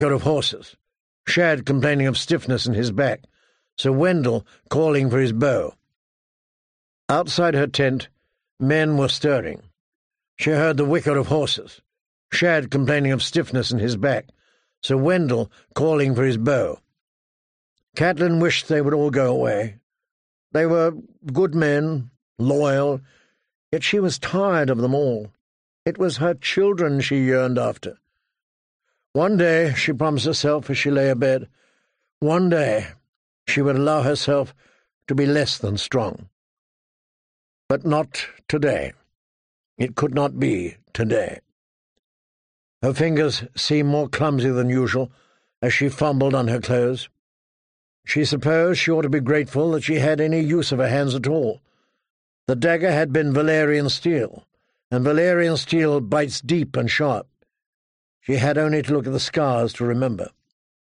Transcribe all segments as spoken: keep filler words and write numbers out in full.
wicket of horses, Shad complaining of stiffness in his back, Sir Wendell calling for his bow. Outside her tent, men were stirring. She heard the wicket of horses, Shad complaining of stiffness in his back, Sir Wendell calling for his bow. Catelyn wished they would all go away. They were good men, loyal, yet she was tired of them all. It was her children she yearned after. One day, she promised herself as she lay abed, one day she would allow herself to be less than strong. But not today. It could not be today. Her fingers seemed more clumsy than usual as she fumbled on her clothes. She supposed she ought to be grateful that she had any use of her hands at all. The dagger had been Valyrian steel, and Valyrian steel bites deep and sharp. She had only to look at the scars to remember.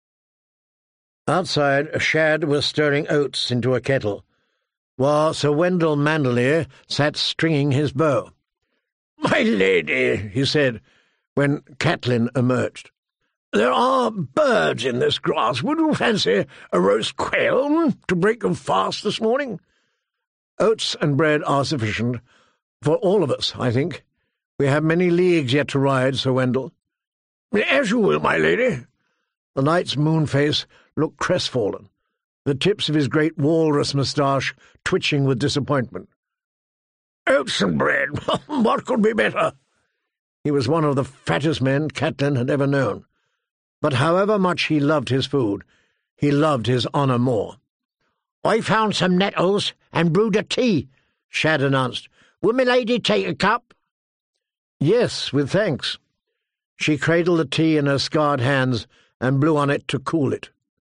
Outside, Shad was stirring oats into a kettle, while Sir Wendell Mandalier sat stringing his bow. "My lady," he said, when Catelyn emerged, "there are birds in this grass. Would you fancy a roast quail to break your fast this morning?" "Oats and bread are sufficient for all of us, I think. We have many leagues yet to ride, Sir Wendell." "As you will, my lady." The knight's moon face looked crestfallen, the tips of his great walrus moustache twitching with disappointment. "Oats and bread, what could be better?" He was one of the fattest men Catelyn had ever known. But however much he loved his food, he loved his honour more. "I found some nettles and brewed a tea," Shad announced. "Will my lady take a cup?" "Yes, with thanks." She cradled the tea in her scarred hands and blew on it to cool it.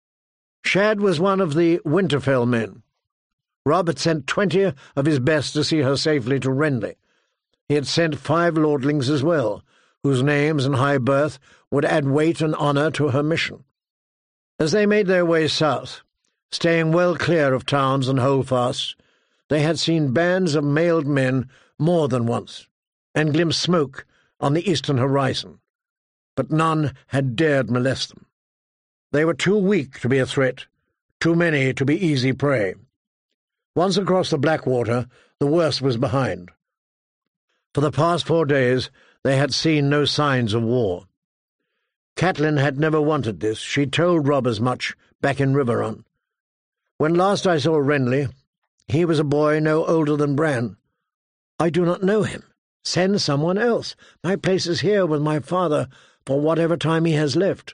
Shad was one of the Winterfell men. Robb had sent twenty of his best to see her safely to Renly. He had sent five lordlings as well, whose names and high birth would add weight and honour to her mission. As they made their way south, staying well clear of towns and holdfasts, they had seen bands of mailed men more than once, and glimpsed smoke on the eastern horizon, but none had dared molest them. They were too weak to be a threat, too many to be easy prey. Once across the Blackwater, the worst was behind. For the past four days they had seen no signs of war. Catelyn had never wanted this. She told Robb as much back in Riverrun. "When last I saw Renly, he was a boy no older than Bran. I do not know him. Send someone else. My place is here with my father for whatever time he has left."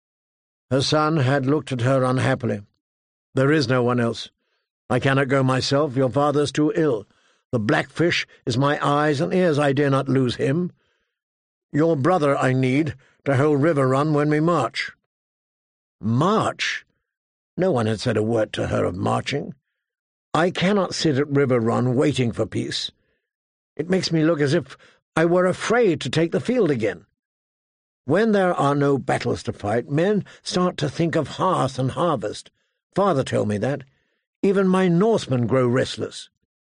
Her son had looked at her unhappily. "There is no one else. I cannot go myself. Your father is too ill. The Blackfish is my eyes and ears. I dare not lose him. Your brother I need to hold Riverrun when we march." March? No one had said a word to her of marching. "I cannot sit at Riverrun waiting for peace. It makes me look as if I were afraid to take the field again. When there are no battles to fight, men start to think of hearth and harvest. Father told me that. Even my Northmen grow restless."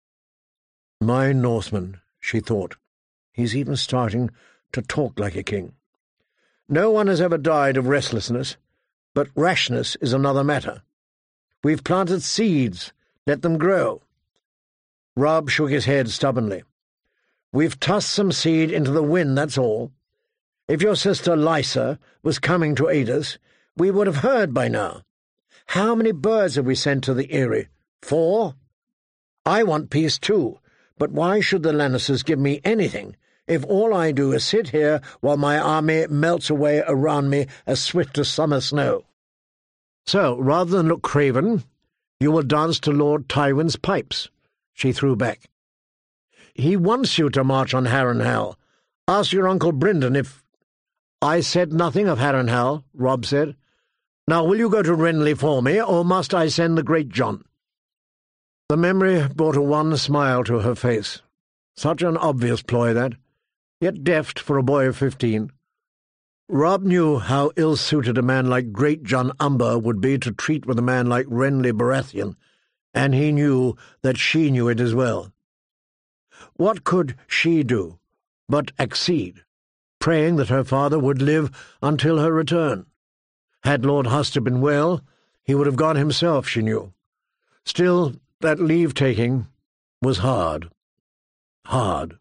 My Northman, she thought. He's even starting to talk like a king. No one has ever died of restlessness, but rashness is another matter. We've planted seeds. Let them grow. Robb shook his head stubbornly. We've tossed some seed into the wind, that's all. If your sister Lysa was coming to aid us, we would have heard by now. How many birds have we sent to the Eyrie? Four? I want peace too. But why should the Lannisters give me anything if all I do is sit here while my army melts away around me as swift as summer snow? So, rather than look craven, you will dance to Lord Tywin's pipes, she threw back. He wants you to march on Harrenhal. Ask your Uncle Brynden if— I said nothing of Harrenhal, Robb said. Now will you go to Renly for me, or must I send the Great John? The memory brought a wan smile to her face. Such an obvious ploy, that, yet deft for a boy of fifteen. Robb knew how ill-suited a man like Great John Umber would be to treat with a man like Renly Baratheon, and he knew that she knew it as well. What could she do but accede, praying that her father would live until her return? Had Lord Huster been well, he would have gone himself, she knew. Still, that leave-taking was hard. Hard.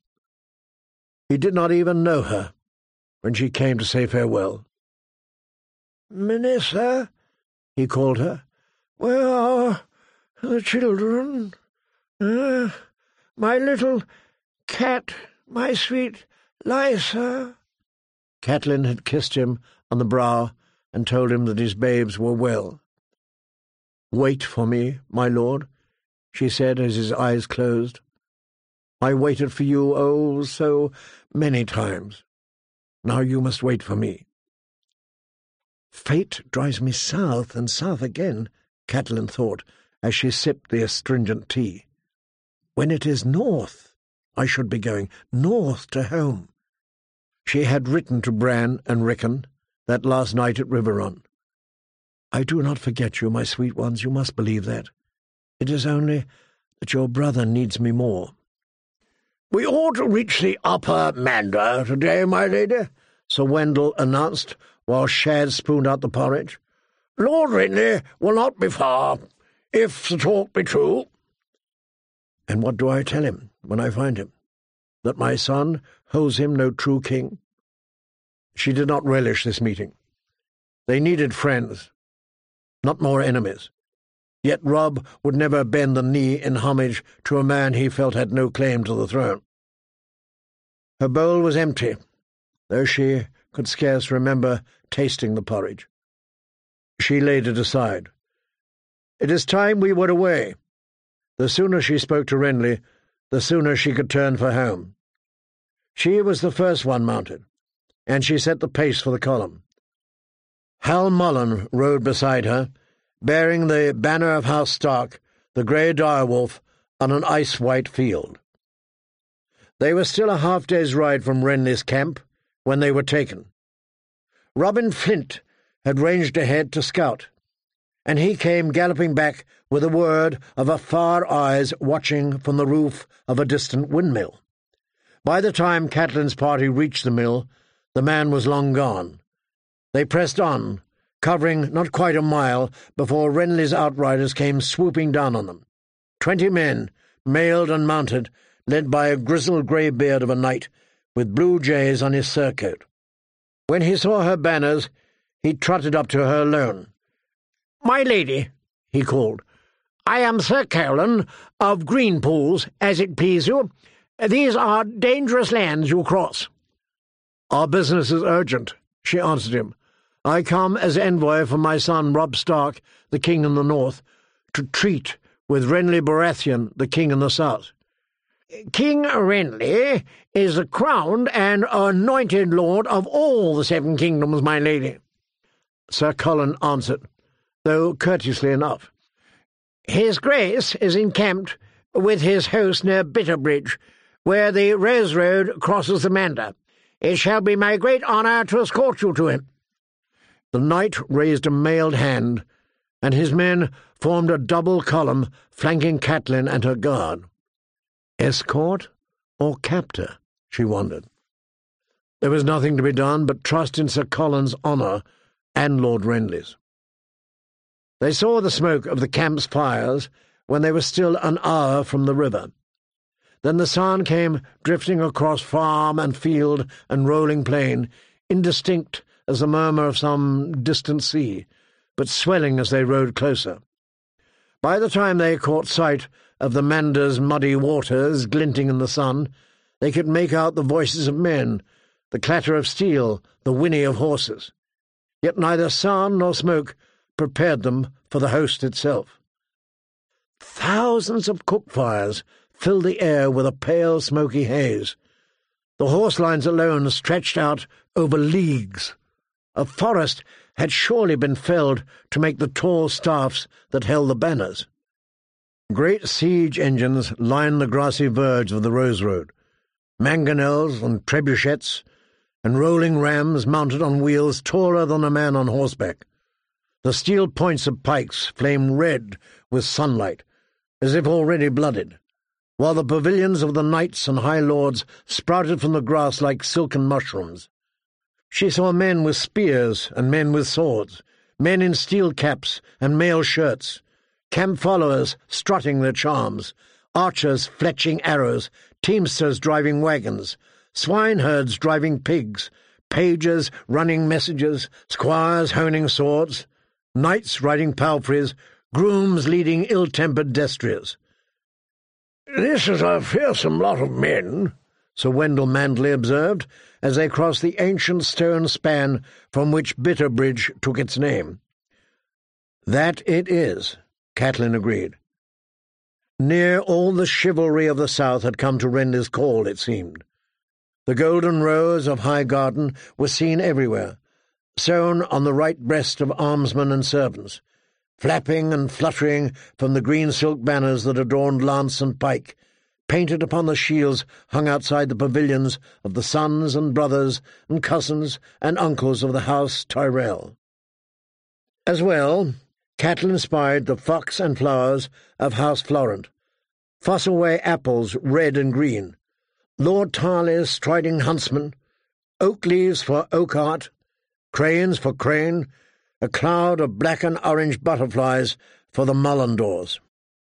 He did not even know her when she came to say farewell. "Minissa," he called her, "where are the children? Uh, my little cat, my sweet Lysa." Catelyn had kissed him on the brow and told him that his babes were well. "Wait for me, my lord," she said as his eyes closed. "I waited for you, oh, so many times. Now you must wait for me." "Fate drives me south and south again," Catelyn thought, as she sipped the astringent tea. "When it is north, I should be going north to home." She had written to Bran and Rickon that last night at Riverrun. "I do not forget you, my sweet ones, you must believe that. It is only that your brother needs me more." "We ought to reach the upper Mander today, my lady," Sir Wendell announced, while Shad spooned out the porridge. "Lord Renly will not be far, if the talk be true." "And what do I tell him when I find him? That my son holds him no true king?" She did not relish this meeting. They needed friends, not more enemies. Yet Robb would never bend the knee in homage to a man he felt had no claim to the throne. Her bowl was empty, though she could scarce remember tasting the porridge. She laid it aside. "It is time we were away." The sooner she spoke to Renly, the sooner she could turn for home. She was the first one mounted, and she set the pace for the column. Hal Mullen rode beside her, bearing the banner of House Stark, the grey direwolf, on an ice-white field. They were still a half-day's ride from Renly's camp when they were taken. Robin Flint had ranged ahead to scout, and he came galloping back with a word of a far eyes watching from the roof of a distant windmill. By the time Catelyn's party reached the mill, the man was long gone. They pressed on, covering not quite a mile before Renly's outriders came swooping down on them. Twenty men, mailed and mounted, led by a grizzled grey-beard of a knight, with blue jays on his surcoat. When he saw her banners, he trotted up to her alone. "My lady," he called, "I am Sir Colan of Greenpools, as it please you. These are dangerous lands you cross." "Our business is urgent," she answered him. "I come as envoy from my son Robb Stark, the king in the north, to treat with Renly Baratheon, the king in the south." "King Renly is the crowned and anointed lord of all the seven kingdoms, my lady," Sir Colan answered, though courteously enough. "His Grace is encamped with his host near Bitterbridge, where the Rose Road crosses the Mander. It shall be my great honour to escort you to him." The knight raised a mailed hand, and his men formed a double column flanking Catelyn and her guard. Escort or captor, she wondered. There was nothing to be done but trust in Sir Colan's honour and Lord Renly's. They saw the smoke of the camp's fires when they were still an hour from the river. Then the sound came drifting across farm and field and rolling plain, indistinct as the murmur of some distant sea, but swelling as they rode closer. By the time they caught sight of the Mander's muddy waters glinting in the sun, they could make out the voices of men, the clatter of steel, the whinny of horses. Yet neither sound nor smoke prepared them for the host itself. Thousands of cook fires filled the air with a pale, smoky haze. The horse lines alone stretched out over leagues. A forest had surely been felled to make the tall staffs that held the banners. Great siege engines lined the grassy verge of the Rose Road, mangonels and trebuchets, and rolling rams mounted on wheels taller than a man on horseback. The steel points of pikes flamed red with sunlight, as if already blooded, while the pavilions of the knights and high lords sprouted from the grass like silken mushrooms. She saw men with spears and men with swords, men in steel caps and mail shirts, camp followers strutting their charms, archers fletching arrows, teamsters driving wagons, swineherds driving pigs, pages running messages, squires honing swords, knights riding palfreys, grooms leading ill-tempered destriers. "This is a fearsome lot of men," Sir Wendell Manderley observed, as they crossed the ancient stone span from which Bitterbridge took its name. "That it is," Catelyn agreed. Near all the chivalry of the south had come to Renly's call, it seemed. The golden rows of Highgarden were seen everywhere, sewn on the right breast of armsmen and servants, flapping and fluttering from the green silk banners that adorned lance and pike, painted upon the shields hung outside the pavilions of the sons and brothers and cousins and uncles of the House Tyrell. As well, Catelyn spied the fox and flowers of House Florent, Fossaway apples red and green, Lord Tarley's striding huntsman, oak leaves for Oakheart, cranes for Crane, a cloud of black and orange butterflies for the Mullendores.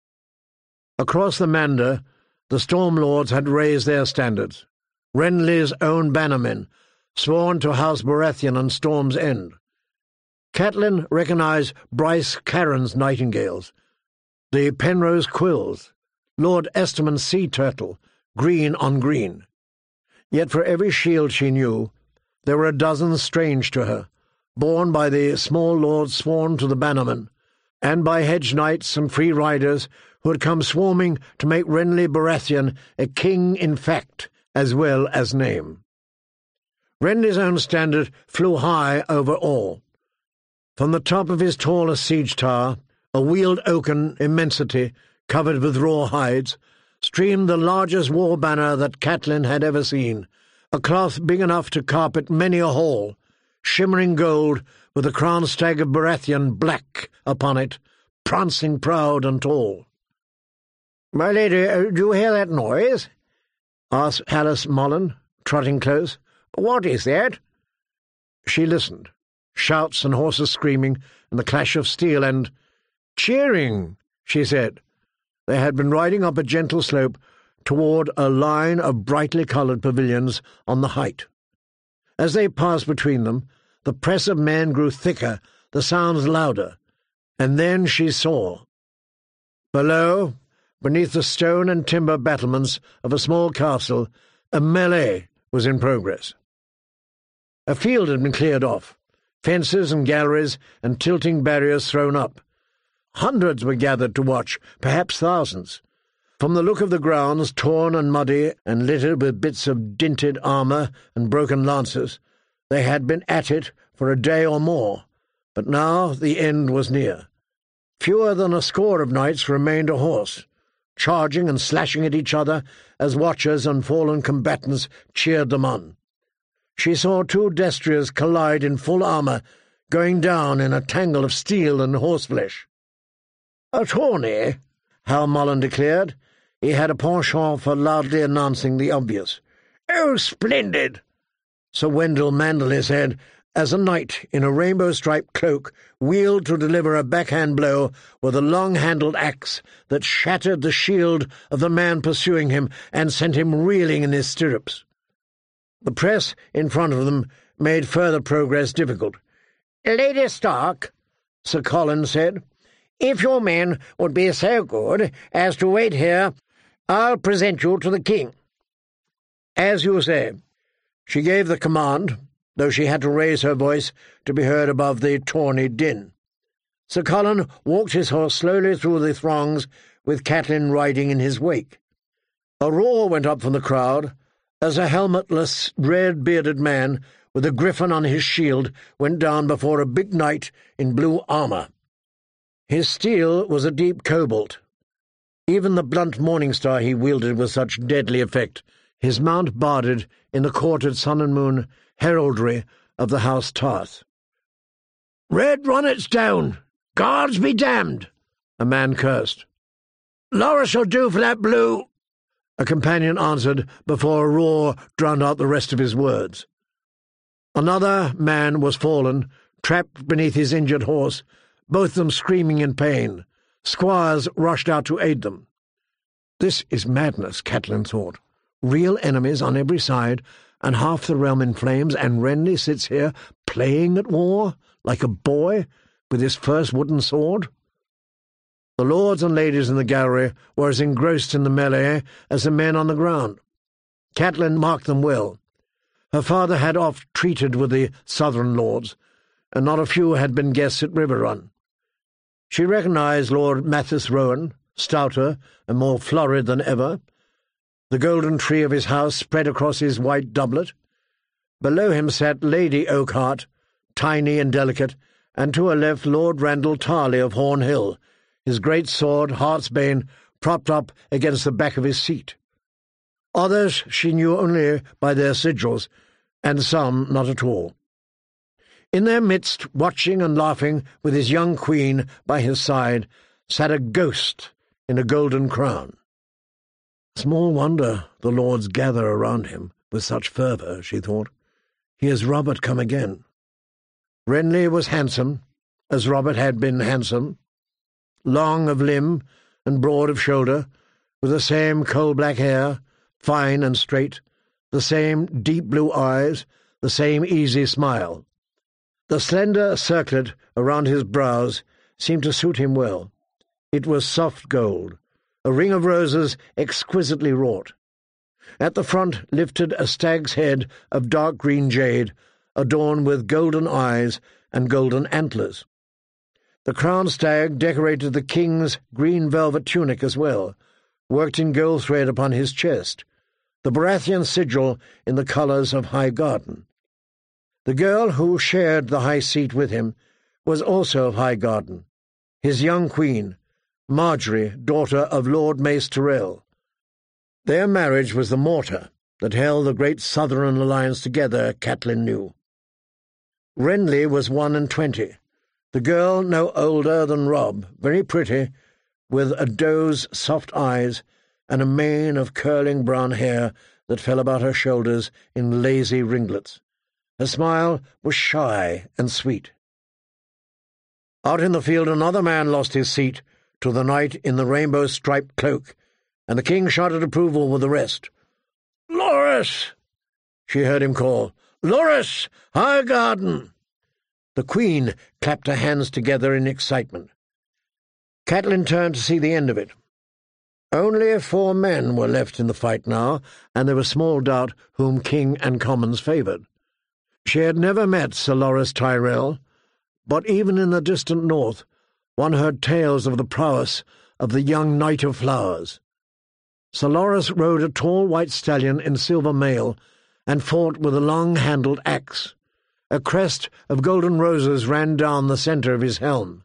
Across the Mander, the Stormlords had raised their standards, Renly's own bannermen, sworn to House Baratheon and Storm's End. Catelyn recognised Bryce Caron's nightingales, the Penrose quills, Lord Esterman's sea turtle, green on green. Yet for every shield she knew, there were a dozen strange to her, borne by the small lords sworn to the bannermen, and by hedge knights and free riders who had come swarming to make Renly Baratheon a king in fact as well as name. Renly's own standard flew high over all. From the top of his tallest siege tower, a wheeled oaken immensity covered with raw hides, streamed the largest war banner that Catelyn had ever seen, a cloth big enough to carpet many a hall, shimmering gold with the crowned stag of Baratheon black upon it, prancing proud and tall. "My lady, uh, do you hear that noise?" asked Alice Mullen, trotting close. "What is that?" She listened. Shouts and horses screaming, and the clash of steel, and "cheering," she said. They had been riding up a gentle slope toward a line of brightly coloured pavilions on the height. As they passed between them, the press of men grew thicker, the sounds louder, and then she saw. Below, beneath the stone and timber battlements of a small castle, a melee was in progress. A field had been cleared off, fences and galleries and tilting barriers thrown up. Hundreds were gathered to watch, perhaps thousands. From the look of the grounds, torn and muddy and littered with bits of dinted armour and broken lances, they had been at it for a day or more, but now the end was near. Fewer than a score of knights remained ahorse, charging and slashing at each other as watchers and fallen combatants cheered them on. She saw two destriers collide in full armour, going down in a tangle of steel and horseflesh. "A tourney," Hal Mullen declared. He had a penchant for loudly announcing the obvious. "Oh, splendid!" Sir Wendell Manderley said, as a knight in a rainbow-striped cloak wheeled to deliver a backhand blow with a long-handled axe that shattered the shield of the man pursuing him and sent him reeling in his stirrups. The press in front of them made further progress difficult. "Lady Stark," Sir Colin said, "if your men would be so good as to wait here, I'll present you to the king." "As you say." She gave the command, though she had to raise her voice to be heard above the tawny din. Sir Colin walked his horse slowly through the throngs, with Catelyn riding in his wake. A roar went up from the crowd as a helmetless, red-bearded man with a griffin on his shield went down before a big knight in blue armour. His steel was a deep cobalt. Even the blunt morning star he wielded with such deadly effect, his mount barded in the quartered sun and moon heraldry of the House Tarth. "Red Ronnet's down! Guards be damned!" a man cursed. "Loras shall do for that blue!" a companion answered before a roar drowned out the rest of his words. Another man was fallen, trapped beneath his injured horse, both of them screaming in pain. Squires rushed out to aid them. This is madness, Catelyn thought. Real enemies on every side, and half the realm in flames, and Renly sits here playing at war, like a boy, with his first wooden sword. The lords and ladies in the gallery were as engrossed in the melee as the men on the ground. Catelyn marked them well. Her father had oft treated with the southern lords, and not a few had been guests at Riverrun. She recognized Lord Mathis Rowan, stouter and more florid than ever. The golden tree of his house spread across his white doublet. Below him sat Lady Oakhart, tiny and delicate, and to her left Lord Randall Tarley of Horn Hill, his great sword, Heartsbane, propped up against the back of his seat. Others she knew only by their sigils, and some not at all. In their midst, watching and laughing with his young queen by his side, sat a ghost in a golden crown. Small wonder the lords gather around him with such fervour, she thought. He is Robert come again. Renly was handsome, as Robert had been handsome, long of limb and broad of shoulder, with the same coal-black hair, fine and straight, the same deep blue eyes, the same easy smile. The slender circlet around his brows seemed to suit him well. It was soft gold, a ring of roses exquisitely wrought. At the front lifted a stag's head of dark green jade, adorned with golden eyes and golden antlers. The crowned stag decorated the king's green velvet tunic as well, worked in gold thread upon his chest, the Baratheon sigil in the colours of Highgarden. The girl who shared the high seat with him was also of Highgarden, his young queen, Marjorie, daughter of Lord Mace Tyrell. Their marriage was the mortar that held the great southern alliance together, Catelyn knew. Renly was one and twenty, the girl no older than Robb, very pretty, with a doe's soft eyes and a mane of curling brown hair that fell about her shoulders in lazy ringlets. Her smile was shy and sweet. Out in the field another man lost his seat to the knight in the rainbow-striped cloak, and the king shouted approval with the rest. "Loras!" she heard him call. "Loras! Highgarden!" The queen clapped her hands together in excitement. Catelyn turned to see the end of it. Only four men were left in the fight now, and there was small doubt whom king and commons favoured. She had never met Sir Loras Tyrell, but even in the distant north one heard tales of the prowess of the young Knight of Flowers. Sir Loras rode a tall white stallion in silver mail and fought with a long-handled axe. A crest of golden roses ran down the centre of his helm.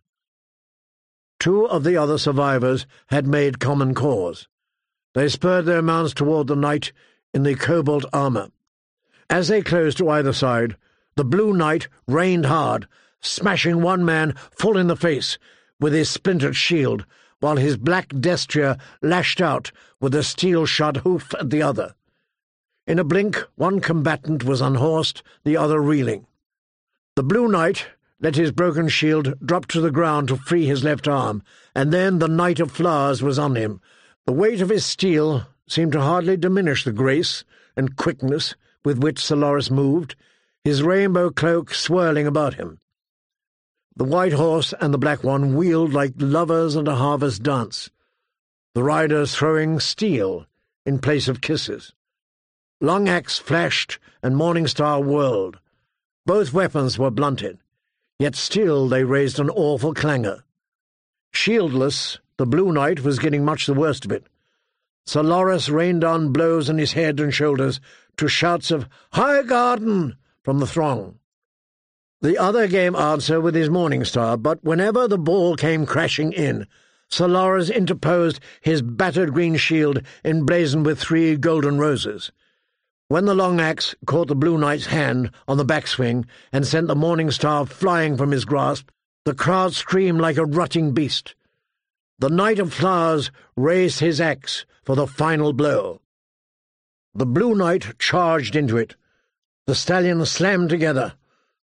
Two of the other survivors had made common cause. They spurred their mounts toward the knight in the cobalt armour. As they closed to either side, the Blue Knight rained hard, smashing one man full in the face with his splintered shield, while his black destrier lashed out with a steel-shod hoof at the other. In a blink, one combatant was unhorsed, the other reeling. The Blue Knight let his broken shield drop to the ground to free his left arm, and then the Knight of Flowers was on him. The weight of his steel seemed to hardly diminish the grace and quickness with which Sir Loras moved, his rainbow cloak swirling about him. The white horse and the black one wheeled like lovers at a harvest dance, the riders throwing steel in place of kisses. Long axe flashed and Morning Star whirled. Both weapons were blunted, yet still they raised an awful clangour. Shieldless, the Blue Knight was getting much the worst of it. Sir Loras rained down blows on his head and shoulders to shouts of "Highgarden!" from the throng. The other gave answer with his Morning Star, but whenever the ball came crashing in, Sir Loras interposed his battered green shield emblazoned with three golden roses. When the long axe caught the Blue Knight's hand on the backswing and sent the Morning Star flying from his grasp, the crowd screamed like a rutting beast. The Knight of Flowers raised his axe for the final blow. The Blue Knight charged into it. The stallions slammed together.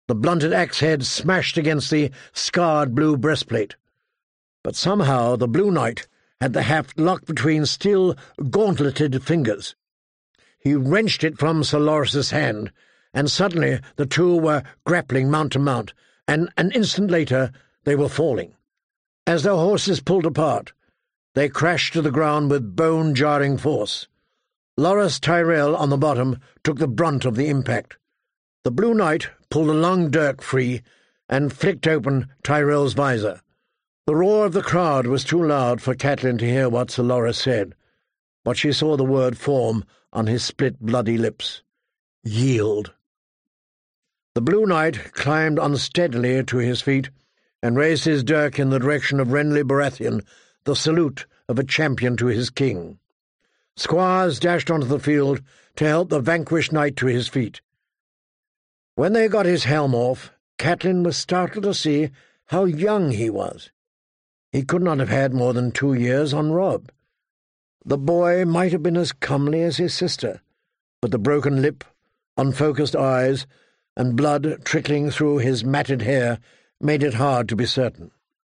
The blunted axe head smashed against the scarred blue breastplate. But somehow the Blue Knight had the haft locked between still gauntleted fingers. He wrenched it from Sir Loris's hand, and suddenly the two were grappling mount to mount, and an instant later they were falling. As their horses pulled apart, they crashed to the ground with bone-jarring force. Loris Tyrell on the bottom took the brunt of the impact. The Blue Knight pulled a long dirk free and flicked open Tyrell's visor. The roar of the crowd was too loud for Catelyn to hear what Sir Loris said, but she saw the word form on his split bloody lips. Yield. The Blue Knight climbed unsteadily to his feet and raised his dirk in the direction of Renly Baratheon, the salute of a champion to his king. Squires dashed onto the field to help the vanquished knight to his feet. When they got his helm off, Catelyn was startled to see how young he was. He could not have had more than two years on Robb. The boy might have been as comely as his sister, but the broken lip, unfocused eyes, and blood trickling through his matted hair made it hard to be certain.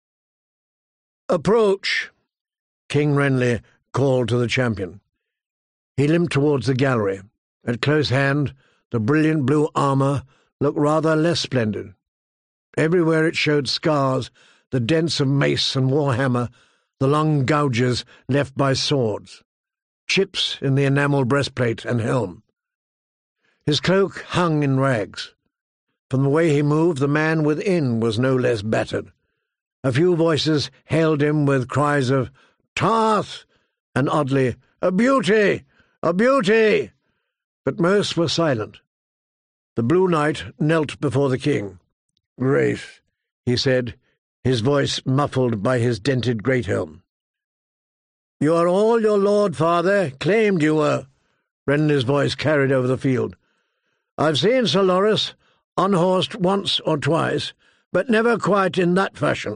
"Approach!" King Renly called to the champion. He limped towards the gallery. At close hand, the brilliant blue armour looked rather less splendid. Everywhere it showed scars, the dents of mace and warhammer, the long gouges left by swords, chips in the enamel breastplate and helm. His cloak hung in rags. From the way he moved, the man within was no less battered. A few voices hailed him with cries of "Tarth!" and oddly, "A beauty! A beauty!" But most were silent. The Blue Knight knelt before the king. "Grace," he said, his voice muffled by his dented great-helm. "You are all your lord father claimed you were," Renly's voice carried over the field. "I've seen Sir Loris unhorsed once or twice, but never quite in that fashion."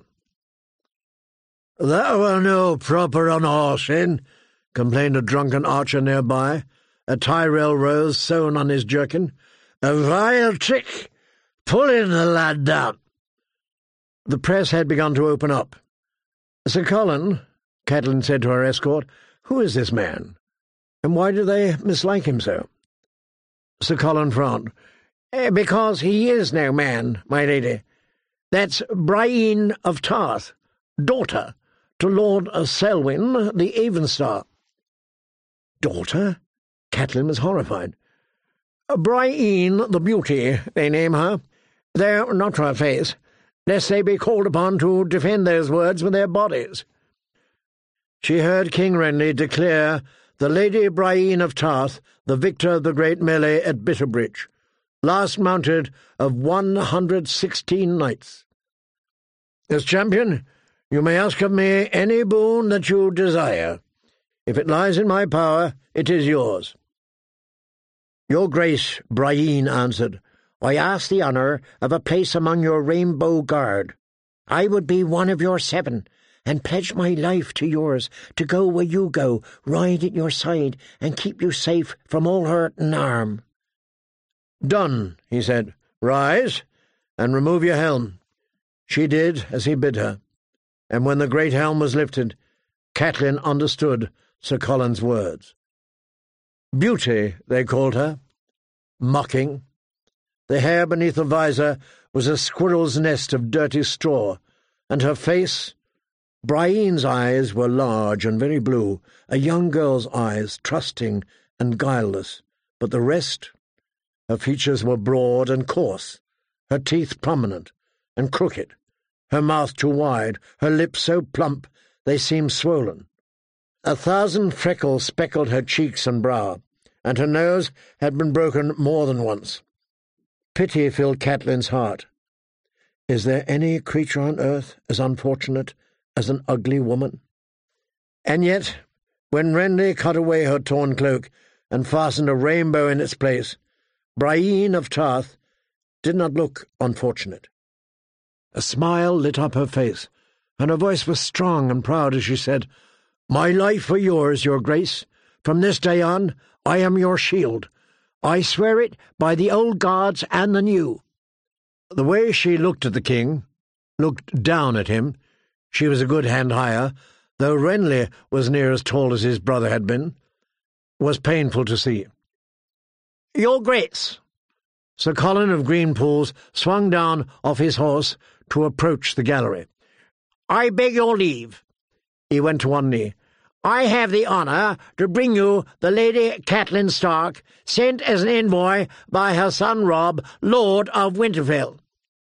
"That were no proper unhorsing," complained a drunken archer nearby, a Tyrell rose sewn on his jerkin. "A vile trick, pulling the lad down." The press had begun to open up. "Sir Colin," Catelyn said to her escort, "who is this man, and why do they mislike him so?" Sir Colin frowned. Eh, "Because he is no man, my lady. That's Brienne of Tarth, daughter to Lord Selwyn, the Avenstar." "Daughter?" Catelyn was horrified. "Brienne the Beauty, they name her, though not to her face, lest they be called upon to defend those words with their bodies." She heard King Renly declare the Lady Brienne of Tarth the victor of the great melee at Bitterbridge, last mounted of one hundred sixteen knights. "As champion, you may ask of me any boon that you desire. If it lies in my power, it is yours." "Your Grace," Brienne answered, "I ask the honour of a place among your Rainbow Guard. I would be one of your seven, and pledge my life to yours, to go where you go, ride at your side, and keep you safe from all hurt and harm." "Done," he said. "Rise, and remove your helm." She did as he bid her, and when the great helm was lifted, Catelyn understood Sir Colin's words. Beauty, they called her. Mocking. The hair beneath the visor was a squirrel's nest of dirty straw, and her face— Brienne's eyes were large and very blue, a young girl's eyes, trusting and guileless, but the rest— her features were broad and coarse, her teeth prominent and crooked, her mouth too wide, her lips so plump they seemed swollen. A thousand freckles speckled her cheeks and brow, and her nose had been broken more than once. Pity filled Catelyn's heart. Is there any creature on earth as unfortunate as an ugly woman? And yet, when Renly cut away her torn cloak and fastened a rainbow in its place, Brienne of Tarth did not look unfortunate. A smile lit up her face, and her voice was strong and proud as she said, "My life for yours, your grace. From this day on, I am your shield. I swear it by the old gods and the new." The way she looked at the king, looked down at him — she was a good hand higher, though Renly was near as tall as his brother had been — was painful to see. "Your Grace!" Sir Colin of Greenpools swung down off his horse to approach the gallery. "I beg your leave." He went to one knee. "I have the honour to bring you the Lady Catelyn Stark, sent as an envoy by her son Robb, Lord of Winterfell."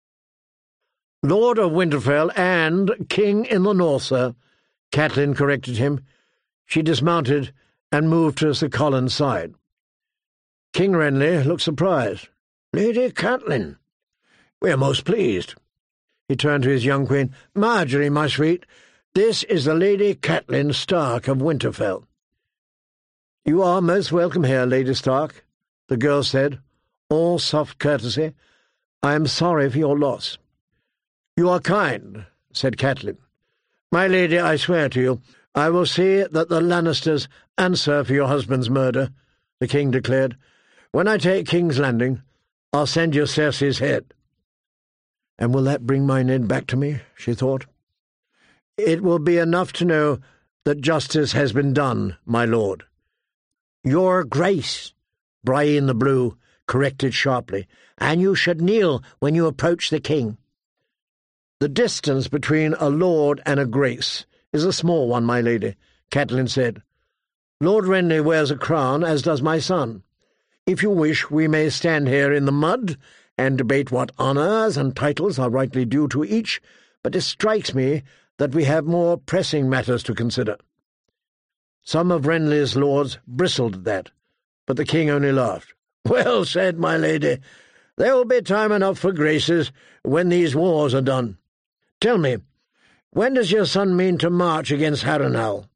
"Lord of Winterfell and King in the North, sir," Catelyn corrected him. She dismounted and moved to Sir Colin's side. King Renly looked surprised. "Lady Catelyn, we are most pleased." He turned to his young queen. "Marjorie, my sweet, this is the Lady Catelyn Stark of Winterfell." "You are most welcome here, Lady Stark," the girl said, all soft courtesy. "I am sorry for your loss." "You are kind," said Catelyn. "My lady, I swear to you, I will see that the Lannisters answer for your husband's murder," the king declared. "When I take King's Landing, I'll send you Cersei's head." "And will that bring my Ned back to me?" she thought. "It will be enough to know that justice has been done, my lord." "Your Grace," Brian the Blue corrected sharply, "and you should kneel when you approach the king." "The distance between a lord and a grace is a small one, my lady," Catelyn said. "Lord Renly wears a crown, as does my son. If you wish, we may stand here in the mud and debate what honours and titles are rightly due to each, but it strikes me that we have more pressing matters to consider." Some of Renly's lords bristled at that, but the king only laughed. "Well said, my lady. There will be time enough for graces when these wars are done. Tell me, when does your son mean to march against Harrenhal?"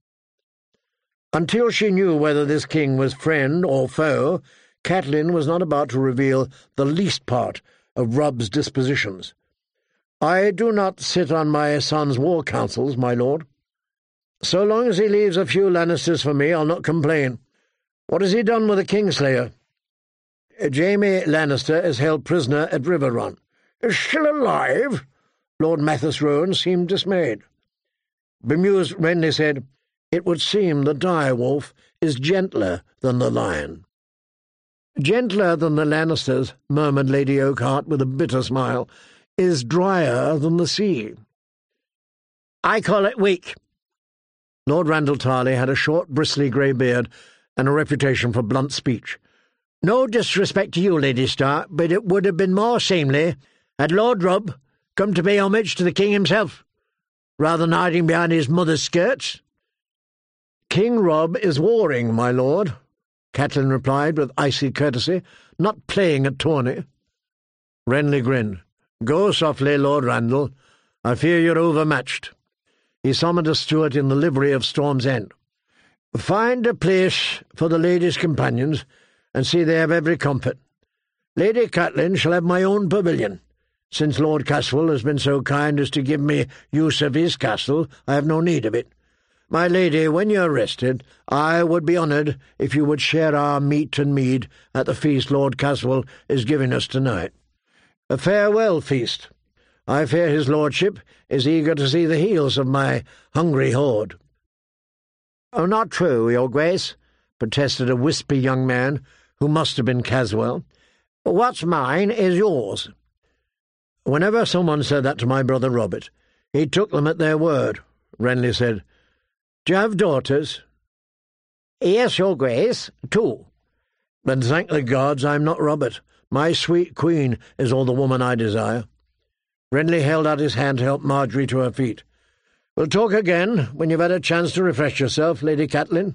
Until she knew whether this king was friend or foe, Catelyn was not about to reveal the least part of Robb's dispositions. "I do not sit on my son's war councils, my lord. So long as he leaves a few Lannisters for me, I'll not complain. What has he done with the Kingslayer?" "Jaime Lannister is held prisoner at Riverrun." "Is still alive?" Lord Mathis Rowan seemed dismayed. Bemused, Renly said, "It would seem the dire-wolf is gentler than the lion." "Gentler than the Lannisters," murmured Lady Oakheart with a bitter smile, "is drier than the sea." "I call it weak." Lord Randall Tarley had a short, bristly grey beard and a reputation for blunt speech. "No disrespect to you, Lady Stark, but it would have been more seemly had Lord Robb come to pay homage to the king himself, rather than hiding behind his mother's skirts." "King Robb is warring, my lord," Catelyn replied with icy courtesy, "not playing at tourney." Renly grinned. "Go softly, Lord Randall. I fear you're overmatched." He summoned a steward in the livery of Storm's End. "Find a place for the ladies' companions, and see they have every comfort. Lady Catelyn shall have my own pavilion. Since Lord Caswell has been so kind as to give me use of his castle, I have no need of it. My lady, when you are rested, I would be honoured if you would share our meat and mead at the feast Lord Caswell is giving us tonight. A farewell feast. I fear his lordship is eager to see the heels of my hungry horde." "Oh, not true, your grace," protested a wispy young man who must have been Caswell. "What's mine is yours." "Whenever someone said that to my brother Robert, he took them at their word," Renly said. "Do you have daughters?" "Yes, your grace, two." "Then thank the gods I'm not Robert. My sweet queen is all the woman I desire." Renly held out his hand to help Marjorie to her feet. "We'll talk again when you've had a chance to refresh yourself, Lady Catelyn."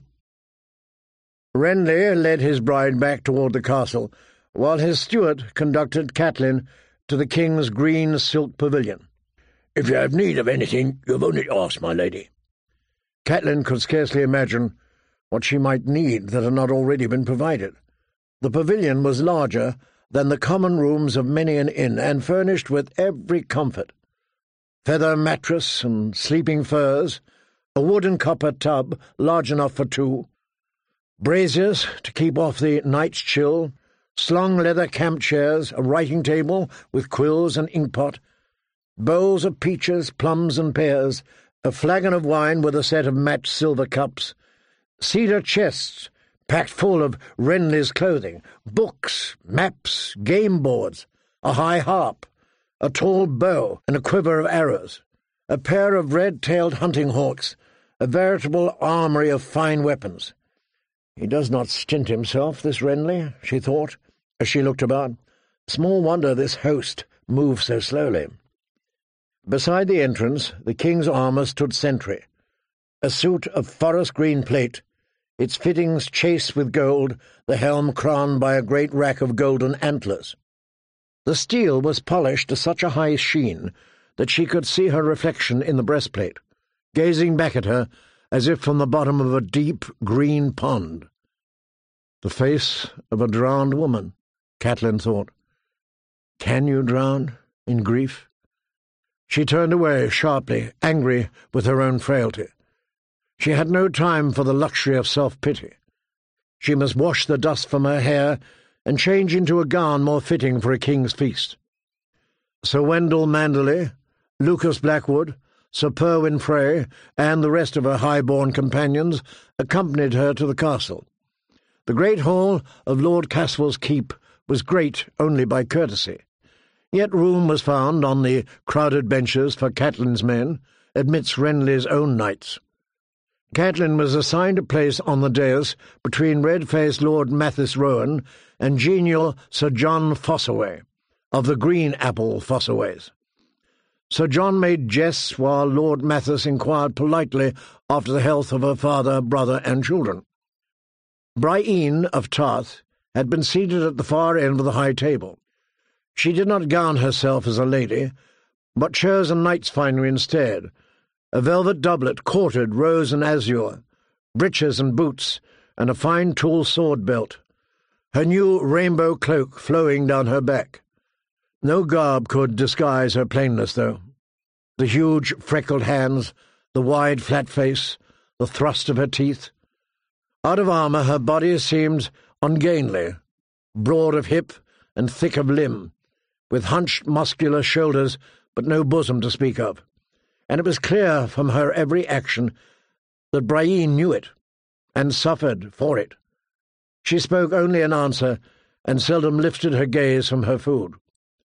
Renly led his bride back toward the castle, while his steward conducted Catelyn to the king's green silk pavilion. "If you have need of anything, you've only to ask, my lady." Catelyn could scarcely imagine what she might need that had not already been provided. The pavilion was larger than the common rooms of many an inn, and furnished with every comfort. Feather mattress and sleeping furs, a wood and copper tub large enough for two, braziers to keep off the night's chill, slung leather camp chairs, a writing table with quills and inkpot, bowls of peaches, plums and pears, a flagon of wine with a set of matched silver cups, cedar chests packed full of Renly's clothing, books, maps, game boards, a high harp, a tall bow and a quiver of arrows, a pair of red-tailed hunting hawks, a veritable armoury of fine weapons. He does not stint himself, this Renly, she thought, as she looked about. Small wonder this host moves so slowly. Beside the entrance, the king's armour stood sentry, a suit of forest green plate, its fittings chased with gold, the helm crowned by a great rack of golden antlers. The steel was polished to such a high sheen that she could see her reflection in the breastplate, gazing back at her as if from the bottom of a deep green pond. The face of a drowned woman, Catelyn thought. Can you drown in grief? She turned away sharply, angry with her own frailty. She had no time for the luxury of self-pity. She must wash the dust from her hair and change into a gown more fitting for a king's feast. Sir Wendell Manderley, Lucas Blackwood, Sir Perwyn Frey, and the rest of her high-born companions accompanied her to the castle. The great hall of Lord Caswell's keep was great only by courtesy, yet room was found on the crowded benches for Catelyn's men, amidst Renly's own knights. Catelyn was assigned a place on the dais between red-faced Lord Mathis Rowan and genial Sir John Fossaway, of the Green Apple Fossaways. Sir John made jests while Lord Mathis inquired politely after the health of her father, brother, and children. Brienne of Tarth had been seated at the far end of the high table. She did not gown herself as a lady, but chose a knight's finery instead, a velvet doublet quartered rose and azure, breeches and boots, and a fine tool sword belt, her new rainbow cloak flowing down her back. No garb could disguise her plainness, though. The huge freckled hands, the wide flat face, the thrust of her teeth. Out of armour her body seemed ungainly, broad of hip and thick of limb, with hunched muscular shoulders but no bosom to speak of, and it was clear from her every action that Brienne knew it, and suffered for it. She spoke only in answer, and seldom lifted her gaze from her food.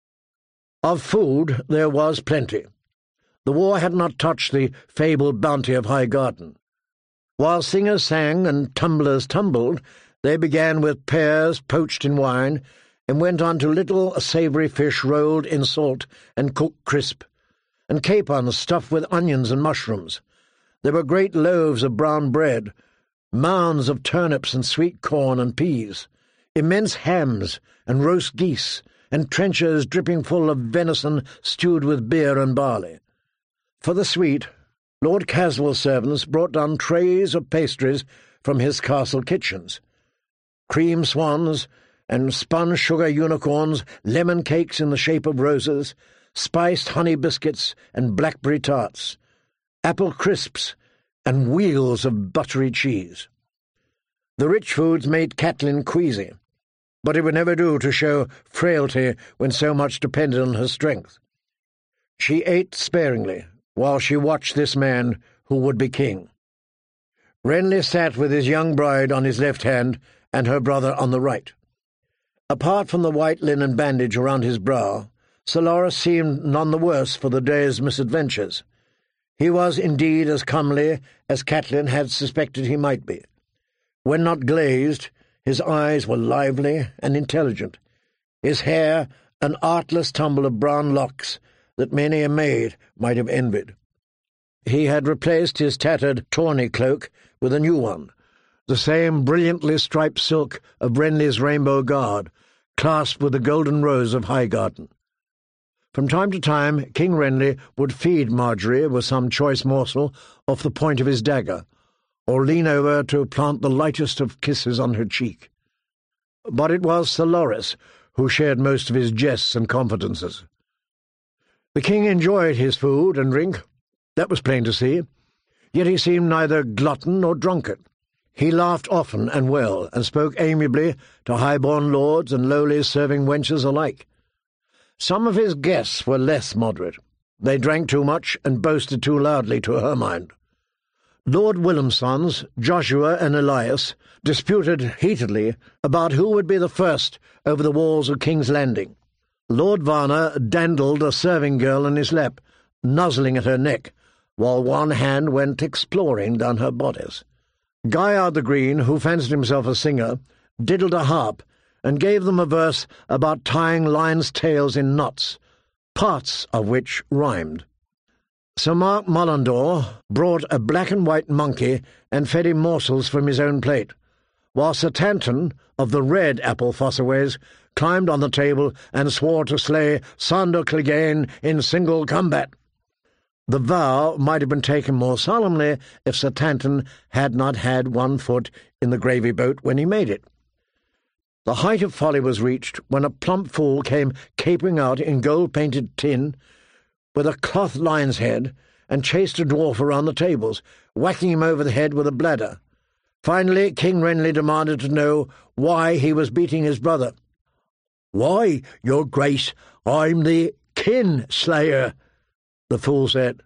Of food there was plenty. The war had not touched the fabled bounty of Highgarden. While singers sang and tumblers tumbled, they began with pears poached in wine, and went on to little savoury fish rolled in salt and cooked crisp, and capons stuffed with onions and mushrooms. There were great loaves of brown bread, mounds of turnips and sweet corn and peas, immense hams and roast geese, and trenchers dripping full of venison stewed with beer and barley. For the sweet, Lord Caswell's servants brought down trays of pastries from his castle kitchens, cream swans and spun sugar unicorns, lemon cakes in the shape of roses, spiced honey biscuits and blackberry tarts, apple crisps, and wheels of buttery cheese. The rich foods made Catelyn queasy, but it would never do to show frailty when so much depended on her strength. She ate sparingly, while she watched this man who would be king. Renly sat with his young bride on his left hand and her brother on the right. Apart from the white linen bandage around his brow, Sir Loras seemed none the worse for the day's misadventures. He was indeed as comely as Catelyn had suspected he might be. When not glazed, his eyes were lively and intelligent, his hair an artless tumble of brown locks that many a maid might have envied. He had replaced his tattered tawny cloak with a new one, the same brilliantly striped silk of Renly's rainbow guard, clasped with the golden rose of Highgarden. From time to time King Renly would feed Marjorie with some choice morsel off the point of his dagger, or lean over to plant the lightest of kisses on her cheek. But it was Sir Loras who shared most of his jests and confidences. The king enjoyed his food and drink, that was plain to see, yet he seemed neither glutton nor drunkard. He laughed often and well, and spoke amiably to high-born lords and lowly serving wenches alike. Some of his guests were less moderate. They drank too much and boasted too loudly to her mind. Lord Willem's sons, Joshua and Elias, disputed heatedly about who would be the first over the walls of King's Landing. Lord Varner dandled a serving girl in his lap, nuzzling at her neck, while one hand went exploring down her bodice. Guyard the Green, who fancied himself a singer, diddled a harp, and gave them a verse about tying lions' tails in knots, parts of which rhymed. Sir Mark Mullandore brought a black-and-white monkey and fed him morsels from his own plate, while Sir Tanton, of the red apple Fossaways, climbed on the table and swore to slay Sandor Clegane in single combat. The vow might have been taken more solemnly if Sir Tanton had not had one foot in the gravy boat when he made it. The height of folly was reached when a plump fool came capering out in gold-painted tin with a cloth lion's head and chased a dwarf around the tables, whacking him over the head with a bladder. Finally, King Renly demanded to know why he was beating his brother. "Why, your grace, I'm the kin-slayer," the fool said.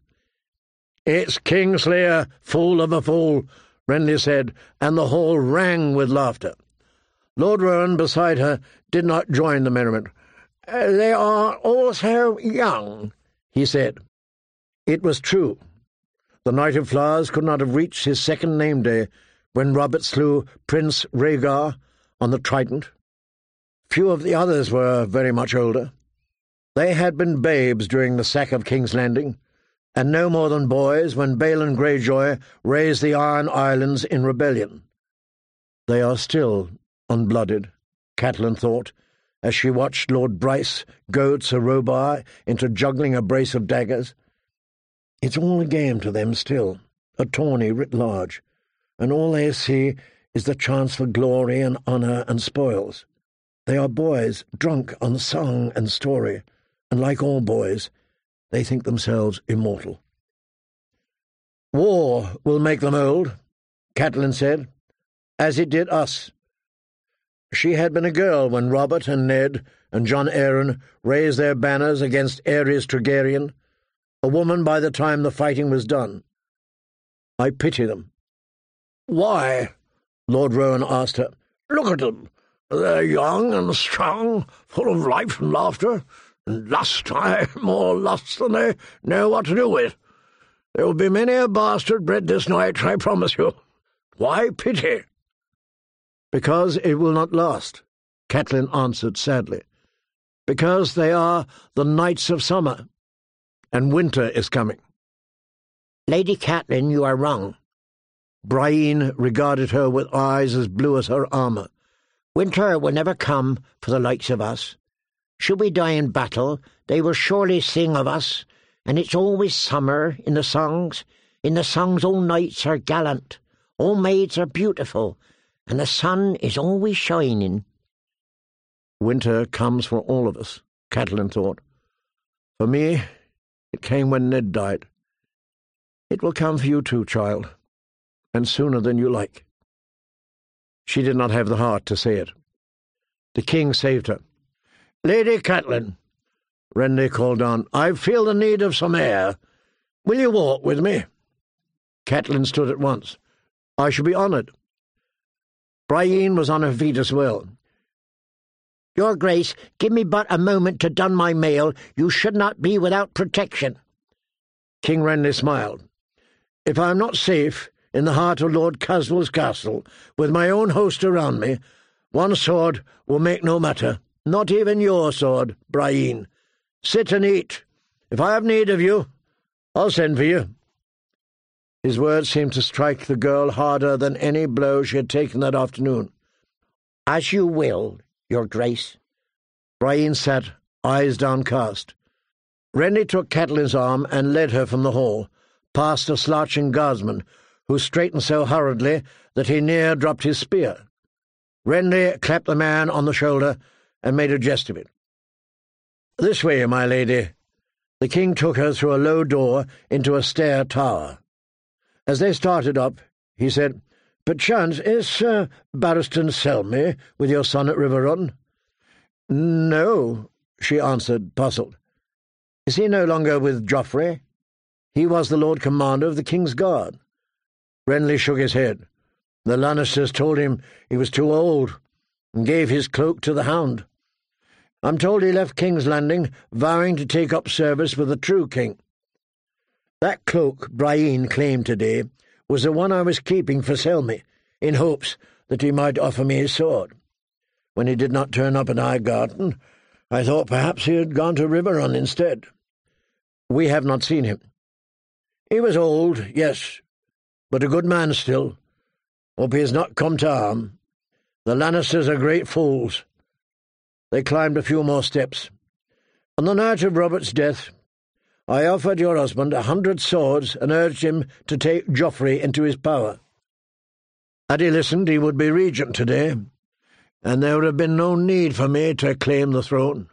"It's Kingslayer, fool of a fool," Renly said, and the hall rang with laughter. Lord Rowan, beside her, did not join the merriment. "They are all so young," he said. It was true. The Knight of Flowers could not have reached his second name-day when Robert slew Prince Rhaegar on the Trident. Few of the others were very much older. They had been babes during the sack of King's Landing, and no more than boys when Balon Greyjoy raised the Iron Islands in rebellion. They are still unblooded, Catelyn thought, as she watched Lord Bryce goad Sir Robar into juggling a brace of daggers. It's all a game to them still, a tourney writ large, and all they see is the chance for glory and honour and spoils. They are boys drunk on song and story, and like all boys, they think themselves immortal. "War will make them old," Catelyn said, "as it did us." She had been a girl when Robert and Ned and Jon Arryn raised their banners against Aerys Targaryen, a woman by the time the fighting was done. I pity them. "Why?" Lord Rowan asked her. "Look at them. They're young and strong, full of life and laughter, and lust, aye, more lust than they know what to do with. There will be many a bastard bred this night, I promise you. Why pity?" "Because it will not last," Catelyn answered sadly. "Because they are the Knights of Summer, and winter is coming." "Lady Catelyn, you are wrong." Brienne regarded her with eyes as blue as her armour. "Winter will never come for the likes of us. Should we die in battle, they will surely sing of us, and it's always summer in the songs. In the songs all knights are gallant, all maids are beautiful, and the sun is always shining." Winter comes for all of us, Catelyn thought. For me, it came when Ned died. It will come for you too, child, and sooner than you like. She did not have the heart to say it. The king saved her. "Lady Catelyn," Renly called down, "I feel the need of some air. Will you walk with me?" Catelyn stood at once. "I shall be honoured." Brienne was on her feet as well. "Your Grace, give me but a moment to don my mail. You should not be without protection." King Renly smiled. "If I am not safe in the heart of Lord Caswell's castle, with my own host around me, one sword will make no matter, not even your sword, Brienne. Sit and eat. If I have need of you, I'll send for you." His words seemed to strike the girl harder than any blow she had taken that afternoon. "As you will, your Grace." Brienne sat, eyes downcast. Renly took Catelyn's arm and led her from the hall, past a slouching guardsman, who straightened so hurriedly that he near dropped his spear. Renly clapped the man on the shoulder and made a jest of it. "This way, my lady." The king took her through a low door into a stair tower. As they started up, he said, Perchance is Sir Barristan Selmy with your son at Riverrun? No, she answered, puzzled. Is he no longer with Joffrey? He was the Lord Commander of the King's Guard. Renly shook his head. The Lannisters told him he was too old, and gave his cloak to the Hound. I'm told he left King's Landing, vowing to take up service with the true king. That cloak Brienne claimed today was the one I was keeping for Selmy, in hopes that he might offer me his sword. When he did not turn up at Highgarden, I thought perhaps he had gone to Riverrun instead. We have not seen him. He was old, yes, but a good man still. Hope he has not come to harm. The Lannisters are great fools. They climbed a few more steps. On the night of Robert's death, I offered your husband a hundred swords and urged him to take Joffrey into his power. Had he listened, he would be regent today, and there would have been no need for me to claim the throne.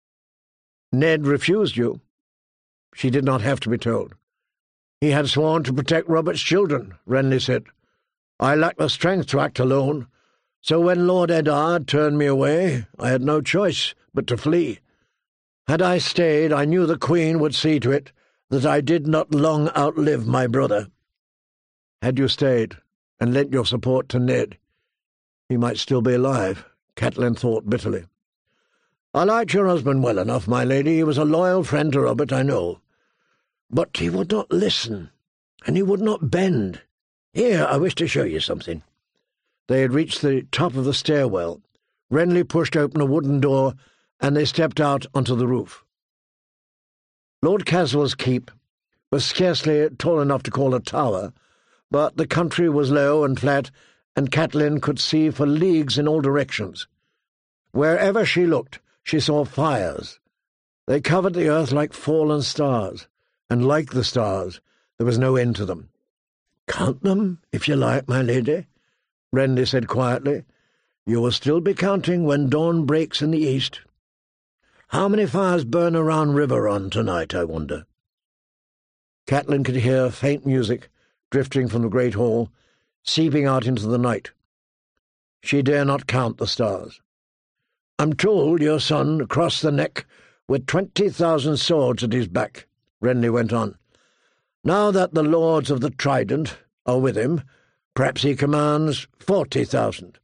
Ned refused you. She did not have to be told. He had sworn to protect Robert's children, Renly said. I lacked the strength to act alone, so when Lord Eddard turned me away, I had no choice but to flee. Had I stayed, I knew the Queen would see to it that I did not long outlive my brother. Had you stayed and lent your support to Ned, he might still be alive, Catelyn thought bitterly. I liked your husband well enough, my lady. He was a loyal friend to Robert, I know. But he would not listen, and he would not bend. Here, I wish to show you something. They had reached the top of the stairwell. Renly pushed open a wooden door, and they stepped out onto the roof. Lord Caswell's keep was scarcely tall enough to call a tower, but the country was low and flat, and Catelyn could see for leagues in all directions. Wherever she looked, she saw fires. They covered the earth like fallen stars, and like the stars, there was no end to them. "Count them, if you like, my lady," Renly said quietly. "You will still be counting when dawn breaks in the east. How many fires burn around Riverrun tonight, I wonder?" Catelyn could hear faint music drifting from the great hall, seeping out into the night. She dare not count the stars. "I'm told your son crossed the neck with twenty thousand swords at his back," Renly went on. "Now that the Lords of the Trident are with him, perhaps he commands forty thousand.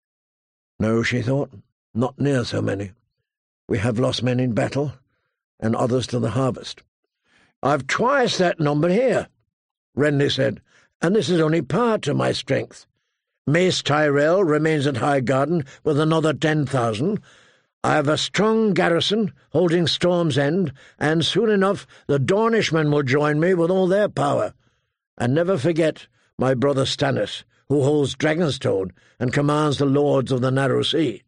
No, she thought, not near so many. We have lost men in battle, and others to the harvest. "I've twice that number here," Renly said, "and this is only part of my strength. Mace Tyrell remains at Highgarden with another ten thousand. I have a strong garrison holding Storm's End, and soon enough the Dornishmen will join me with all their power. And never forget my brother Stannis, who holds Dragonstone and commands the Lords of the Narrow Sea."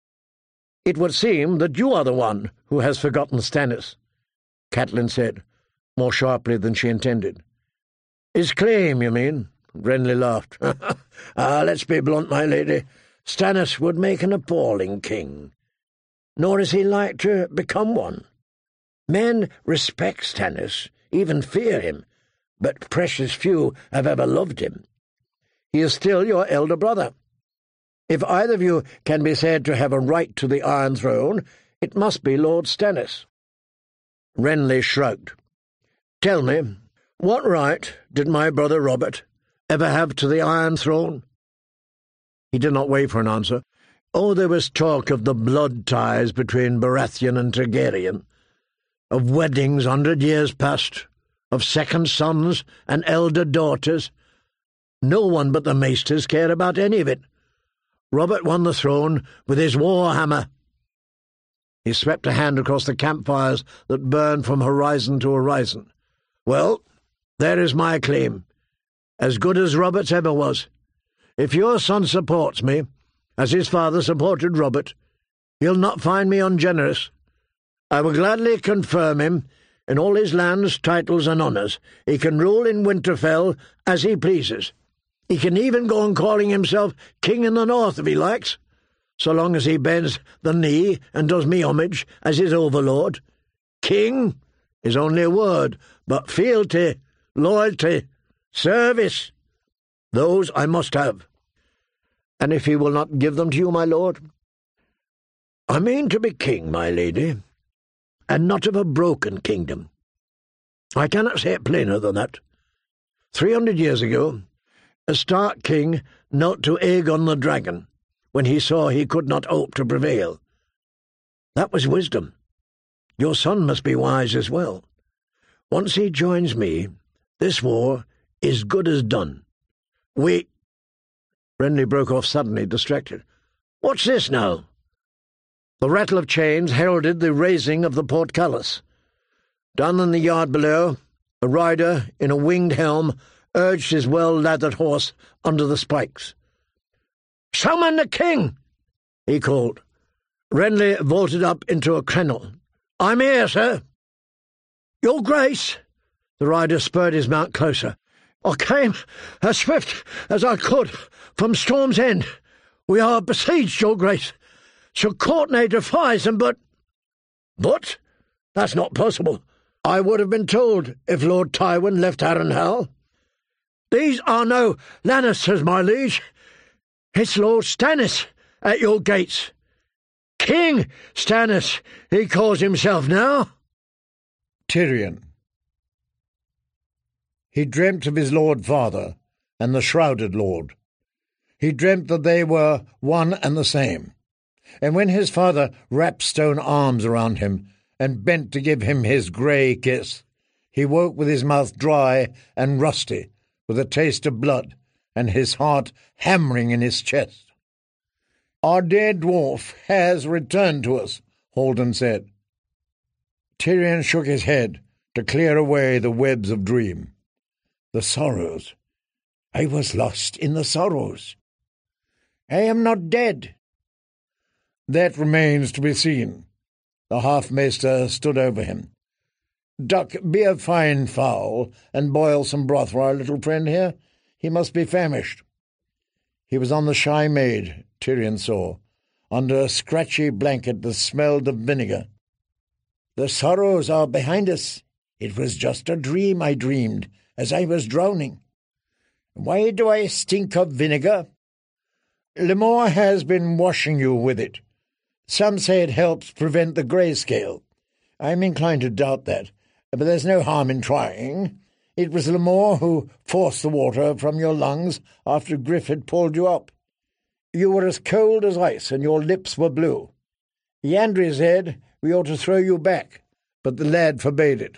"It would seem that you are the one who has forgotten Stannis," Catelyn said, more sharply than she intended. "His claim, you mean?" Renly laughed. "Ah, let's be blunt, my lady. Stannis would make an appalling king. Nor is he like to become one. Men respect Stannis, even fear him, but precious few have ever loved him. He is still your elder brother. If either of you can be said to have a right to the Iron Throne, it must be Lord Stannis." Renly shrugged. "Tell me, what right did my brother Robert ever have to the Iron Throne?" He did not wait for an answer. Oh, there was talk of the blood ties between Baratheon and Targaryen, of weddings hundred years past, of second sons and elder daughters. No one but the maesters cared about any of it. Robert won the throne with his war hammer. He swept a hand across the campfires that burned from horizon to horizon. "Well, there is my claim, as good as Robert's ever was. If your son supports me, as his father supported Robert, he'll not find me ungenerous. I will gladly confirm him in all his lands, titles, and honours. He can rule in Winterfell as he pleases. He can even go on calling himself King in the North if he likes, so long as he bends the knee and does me homage as his overlord. King is only a word, but fealty, loyalty, service, those I must have." And if he will not give them to you, my lord? I mean to be king, my lady, and not of a broken kingdom. I cannot say it plainer than that. Three hundred years ago, a stark king knelt to Aegon the dragon, when he saw he could not hope to prevail. That was wisdom. Your son must be wise as well. Once he joins me, this war is good as done. We—" Renly broke off suddenly, distracted. "What's this now?" The rattle of chains heralded the raising of the portcullis. Down in the yard below, a rider in a winged helm urged his well-lathered horse under the spikes. "Summon the king!" he called. Renly vaulted up into a crenel. "I'm here, sir." "Your Grace!" The rider spurred his mount closer. "I came as swift as I could from Storm's End. We are besieged, Your Grace. Sir Courtenay defies them, but—" "But? That's not possible. I would have been told if Lord Tywin left Harrenhal." "These are no Lannisters, my liege. It's Lord Stannis at your gates. King Stannis, he calls himself now." Tyrion. He dreamt of his Lord Father and the shrouded Lord. He dreamt that they were one and the same. And when his father wrapped stone arms around him and bent to give him his grey kiss, he woke with his mouth dry and rusty, with a taste of blood, and his heart hammering in his chest. "Our dead dwarf has returned to us," Holden said. Tyrion shook his head to clear away the webs of dream. "The sorrows. I was lost in the sorrows. I am not dead." "That remains to be seen." The half-maester stood over him. "Duck, be a fine fowl, and boil some broth for our little friend here. He must be famished." He was on the Shy Maid, Tyrion saw, under a scratchy blanket that smelled of vinegar. "The sorrows are behind us. It was just a dream I dreamed as I was drowning. Why do I stink of vinegar?" "Lemore has been washing you with it. Some say it helps prevent the greyscale. I'm inclined to doubt that, but there's no harm in trying. It was Lemore who forced the water from your lungs after Griff had pulled you up. You were as cold as ice, and your lips were blue. Yandri said we ought to throw you back, but the lad forbade it."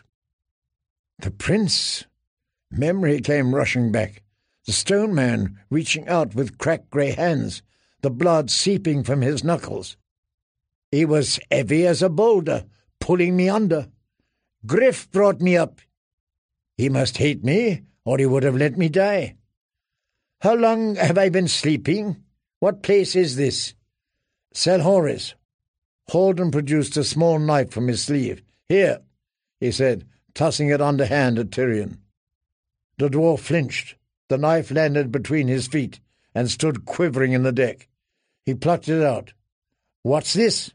The prince! Memory came rushing back. The stone man reaching out with cracked grey hands, the blood seeping from his knuckles. He was heavy as a boulder, pulling me under. Griff brought me up. He must hate me, or he would have let me die. How long have I been sleeping? What place is this? Selhorys. Holden produced a small knife from his sleeve. "Here," he said, tossing it underhand at Tyrion. The dwarf flinched. The knife landed between his feet and stood quivering in the deck. He plucked it out. "What's this?"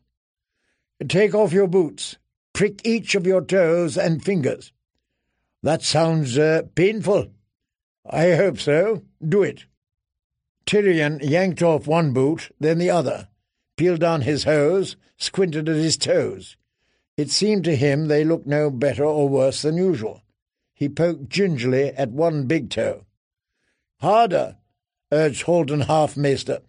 "Take off your boots. Prick each of your toes and fingers." "That sounds uh, painful." "I hope so. Do it." Tyrion yanked off one boot, then the other, peeled down his hose, squinted at his toes. It seemed to him they looked no better or worse than usual. He poked gingerly at one big toe. "Harder," urged Holden half-maester.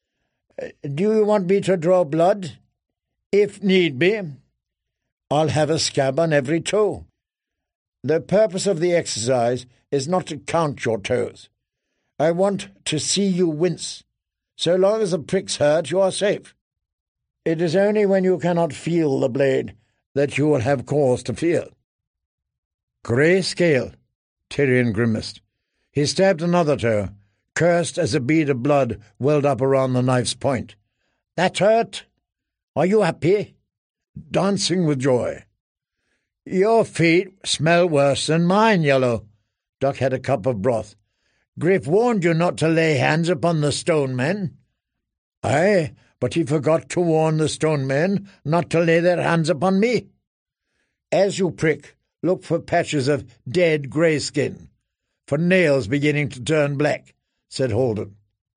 "Do you want me to draw blood?" "If need be. I'll have a scab on every toe. The purpose of the exercise is not to count your toes. I want to see you wince. So long as the pricks hurt, you are safe. It is only when you cannot feel the blade that you will have cause to fear." "Grey scale," Tyrion grimaced. He stabbed another toe, cursed as a bead of blood welled up around the knife's point. "That hurt? Are you happy?" "Dancing with joy." "Your feet smell worse than mine, Yellow." Duck had a cup of broth. "Griff warned you not to lay hands upon the stone men." "Aye, but he forgot to warn the stone men not to lay their hands upon me." "As you prick, look for patches of dead grey skin, for nails beginning to turn black," said Holden.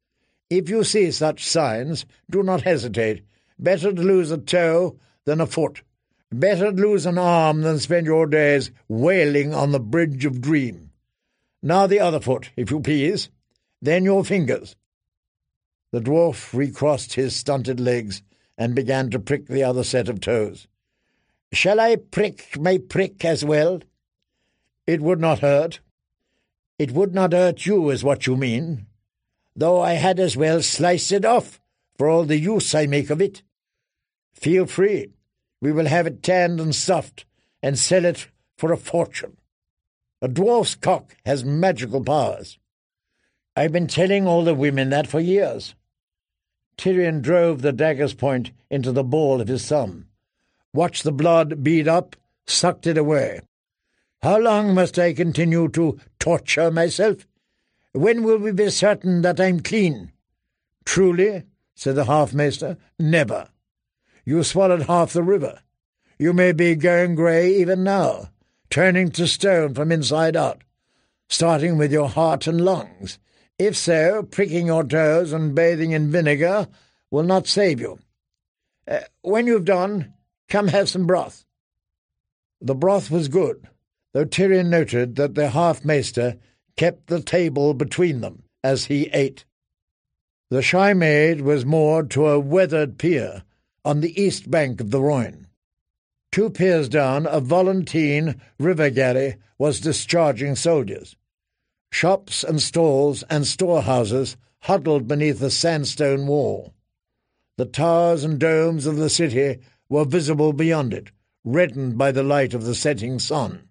If you see such signs, do not hesitate. Better to lose a toe than a foot. Better to lose an arm than spend your days wailing on the bridge of dream. Now the other foot, if you please. Then your fingers." The dwarf recrossed his stunted legs and began to prick the other set of toes. "Shall I prick my prick as well?" "It would not hurt." "It would not hurt you, is what you mean, though I had as well slice it off, for all the use I make of it." "Feel free. We will have it tanned and stuffed, and sell it for a fortune. A dwarf's cock has magical powers. I've been telling all the women that for years." Tyrion drove the dagger's point into the ball of his thumb, watched the blood bead up, sucked it away. "How long must I continue to torture myself? When will we be certain that I'm clean?" "Truly," said the half-maester, "never. You swallowed half the river. You may be going grey even now, turning to stone from inside out, starting with your heart and lungs. If so, pricking your toes and bathing in vinegar will not save you. Uh, when you've done, come have some broth." The broth was good, though Tyrion noted that the half-maester kept the table between them as he ate. The Shy Maid was moored to a weathered pier on the east bank of the Rhine. Two piers down, a Volantene river galley was discharging soldiers. Shops and stalls and storehouses huddled beneath the sandstone wall. The towers and domes of the city were visible beyond it, reddened by the light of the setting sun.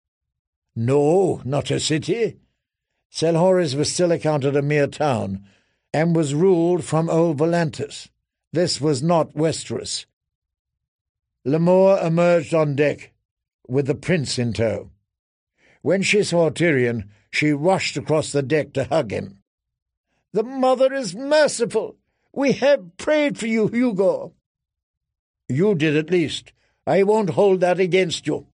No, not a city. Selhorys was still accounted a mere town, and was ruled from old Volantis. This was not Westeros. Lemore emerged on deck, with the prince in tow. When she saw Tyrion, she rushed across the deck to hug him. "The Mother is merciful. We have prayed for you, Hugo." "You did at least. I won't hold that against you."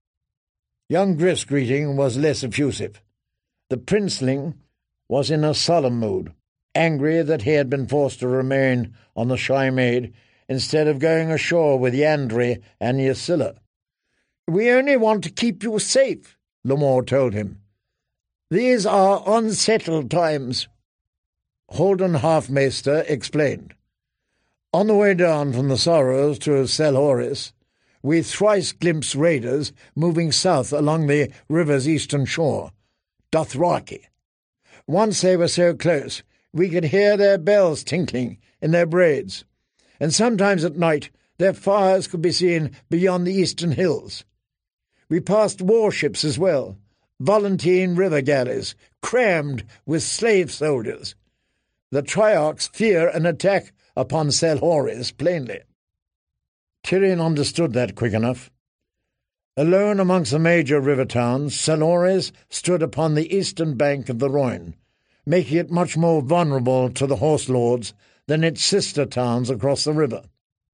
Young Griff's greeting was less effusive. The princeling was in a solemn mood, angry that he had been forced to remain on the Shy Maid instead of going ashore with Yandri and Ysilla. "We only want to keep you safe," Lemore told him. "These are unsettled times." Holden Half-Maester explained. "On the way down from the Sorrows to Selhorys, we thrice glimpsed raiders moving south along the river's eastern shore, Dothraki. Once they were so close we could hear their bells tinkling in their braids, and sometimes at night their fires could be seen beyond the eastern hills. We passed warships as well, Volantene river galleys, crammed with slave soldiers. The Triarchs fear an attack upon Selhorys plainly." Tyrion understood that quick enough. Alone amongst the major river towns, Selhorys stood upon the eastern bank of the Rhine, making it much more vulnerable to the horse lords than its sister towns across the river.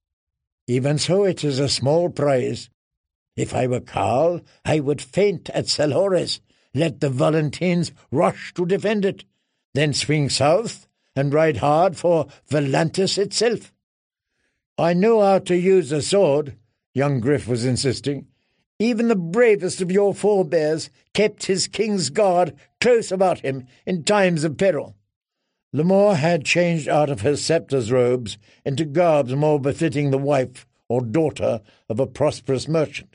"Even so, it is a small prize. If I were Carl, I would faint at Selhorys, let the Volantenes rush to defend it, then swing south and ride hard for Volantis itself." "I know how to use a sword," young Griff was insisting. "Even the bravest of your forebears kept his king's guard close about him in times of peril." Lemore had changed out of her scepter's robes into garbs more befitting the wife or daughter of a prosperous merchant.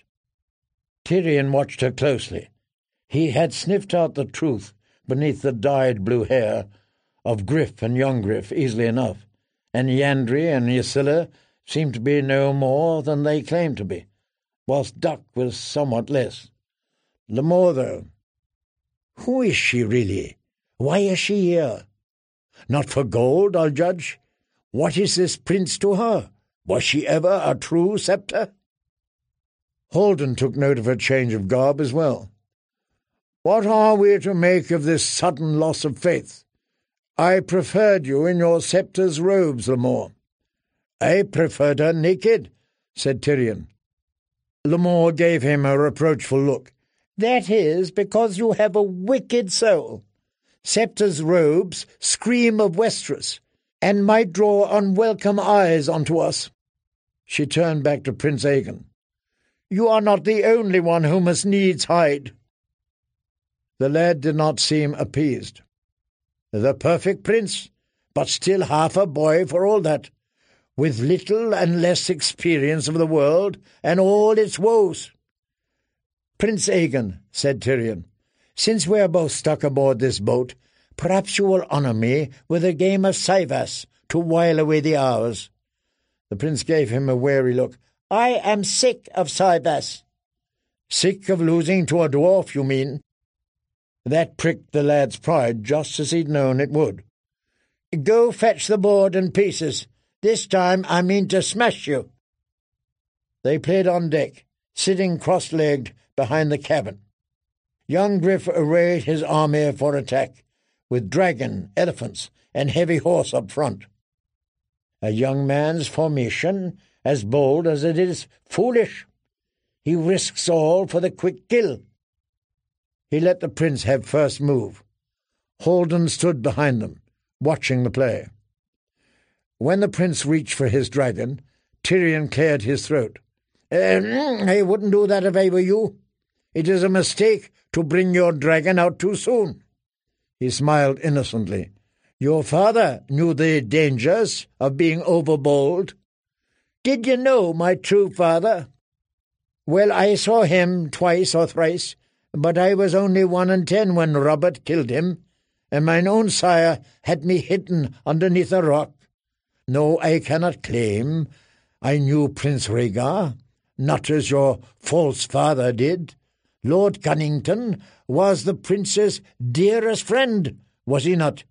Tyrion watched her closely. He had sniffed out the truth beneath the dyed blue hair of Griff and young Griff easily enough, and Yandri and Ysilla seemed to be no more than they claimed to be, whilst Duck was somewhat less. Lemore, though. Who is she really? Why is she here? Not for gold, I'll judge. What is this prince to her? Was she ever a true sceptre? Holden took note of her change of garb as well. What are we to make of this sudden loss of faith? I preferred you in your sceptre's robes, Lemore. I preferred her naked, said Tyrion. Lemore gave him a reproachful look. That is because you have a wicked soul. Sceptre's robes scream of Westeros, and might draw unwelcome eyes onto us." She turned back to Prince Aegon. "You are not the only one who must needs hide." The lad did not seem appeased. The perfect prince, but still half a boy for all that, with little and less experience of the world and all its woes. "Prince Aegon," said Tyrion, "since we are both stuck aboard this boat, perhaps you will honour me with a game of Cyvasse to while away the hours." The prince gave him a wary look. "I am sick of Cyvasse." "Sick of losing to a dwarf, you mean?" That pricked the lad's pride just as he'd known it would. "Go fetch the board and pieces. This time I mean to smash you." They played on deck, sitting cross-legged behind the cabin. Young Griff arrayed his army for attack, with dragon, elephants, and heavy horse up front. A young man's formation, as bold as it is foolish. He risks all for the quick kill. He let the prince have first move. Holden stood behind them, watching the play. When the prince reached for his dragon, Tyrion cleared his throat. Uh, "I wouldn't do that if I were you. It is a mistake to bring your dragon out too soon." He smiled innocently. "Your father knew the dangers of being overbold." "Did you know my true father?" "Well, I saw him twice or thrice, but I was only one and ten when Robert killed him, and mine own sire had me hidden underneath a rock. No, I cannot claim I knew Prince Rhaegar, not as your false father did. Lord Cunnington was the prince's dearest friend, was he not?"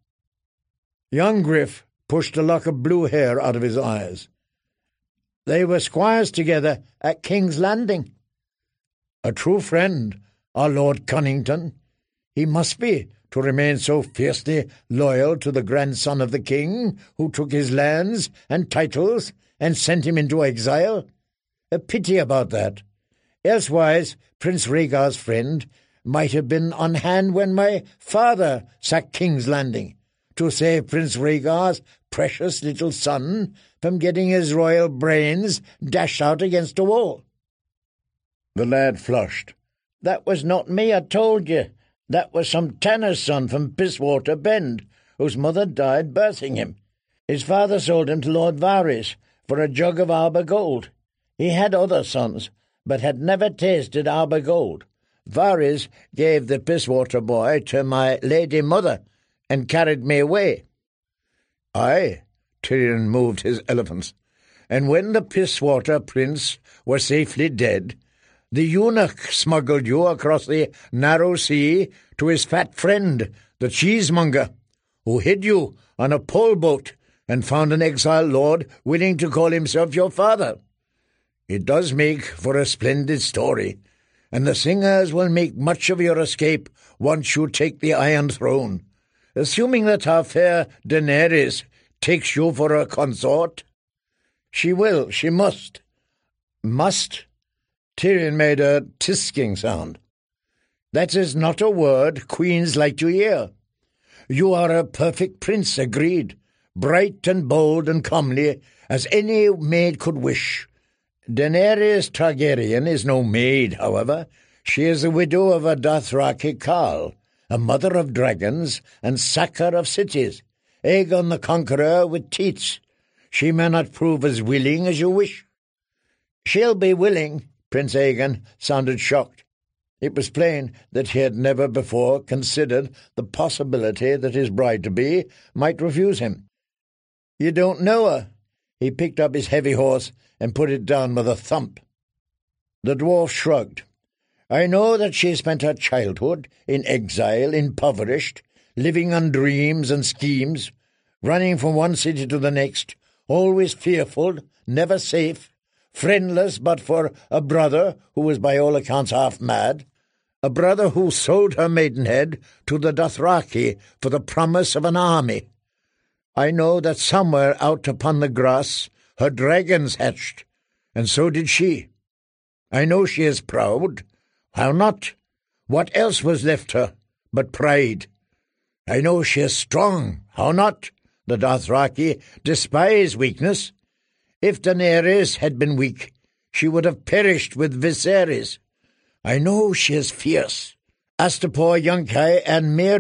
Young Griff pushed a lock of blue hair out of his eyes. "They were squires together at King's Landing." "A true friend, our Lord Cunnington. He must be, to remain so fiercely loyal to the grandson of the king who took his lands and titles and sent him into exile. A pity about that. Elsewise, Prince Rhaegar's friend might have been on hand when my father sacked King's Landing, to save Prince Rhaegar's precious little son from getting his royal brains dashed out against a wall." The lad flushed. "That was not me, I told you. That was some tanner's son from Pisswater Bend, whose mother died birthing him. His father sold him to Lord Varys for a jug of Arbor gold. He had other sons, but had never tasted Arbor gold. Varys gave the Pisswater boy to my lady mother, and carried me away." "Aye," Tyrion moved his elephants, "and when the Pisswater prince was safely dead, the eunuch smuggled you across the narrow sea to his fat friend, the cheesemonger, who hid you on a pole boat and found an exiled lord willing to call himself your father. It does make for a splendid story, and the singers will make much of your escape once you take the Iron Throne, assuming that our fair Daenerys takes you for a consort." "She will, she must." "Must?" Tyrion made a tisking sound. "That is not a word queens like to hear. You are a perfect prince, agreed, bright and bold and comely, as any maid could wish. Daenerys Targaryen is no maid, however. She is the widow of a Dothraki carl, a mother of dragons and sacker of cities, Aegon the Conqueror with teats. She may not prove as willing as you wish." "She'll be willing." Prince Aegon sounded shocked. It was plain that he had never before considered the possibility that his bride-to-be might refuse him. "You don't know her." He picked up his heavy horse and put it down with a thump. The dwarf shrugged. "I know that she spent her childhood in exile, impoverished, living on dreams and schemes, running from one city to the next, always fearful, never safe, friendless but for a brother who was by all accounts half mad, a brother who sold her maidenhead to the Dothraki for the promise of an army. I know that somewhere out upon the grass her dragons hatched, and so did she. I know she is proud. How not? What else was left her but pride? I know she is strong. How not? The Dothraki despise weakness. If Daenerys had been weak, she would have perished with Viserys. I know she is fierce. As to poor Yunkai and Merry,